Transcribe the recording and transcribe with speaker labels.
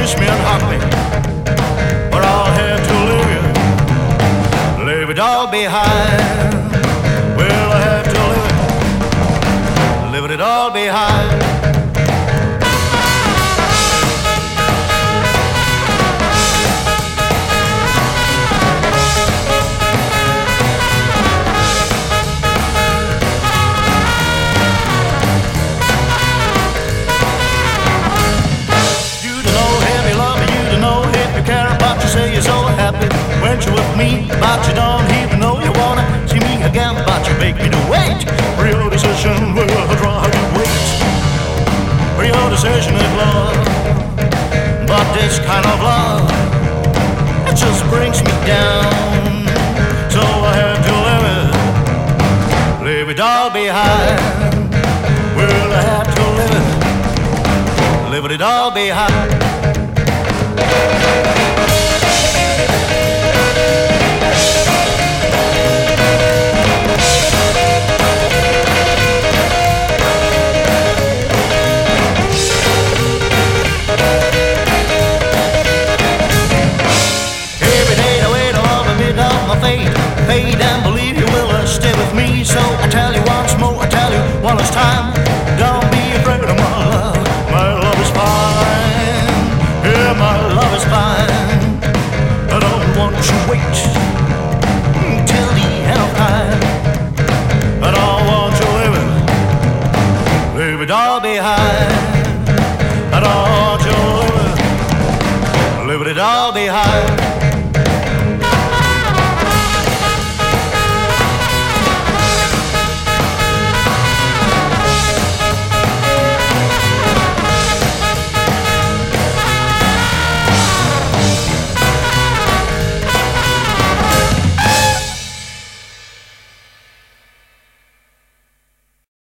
Speaker 1: kiss me and hug me, but I'll have to leave it all behind. Well, I have to leave it all behind. Say you're so happy when you're with me, but you don't even know you wanna see me again, but you make me to wait. Real decision will drive you wait. Real decision is love, but this kind of love, it just brings me down. So I have to leave it all behind. Well, I have to leave it all behind. Fade and believe you will stay with me. So I tell you once more, I tell you one last time, don't be afraid of my love. My love is fine, yeah, my love is fine. I don't want you to wait till the end of time. I don't want you leave it all behind. I don't want you leave it all behind.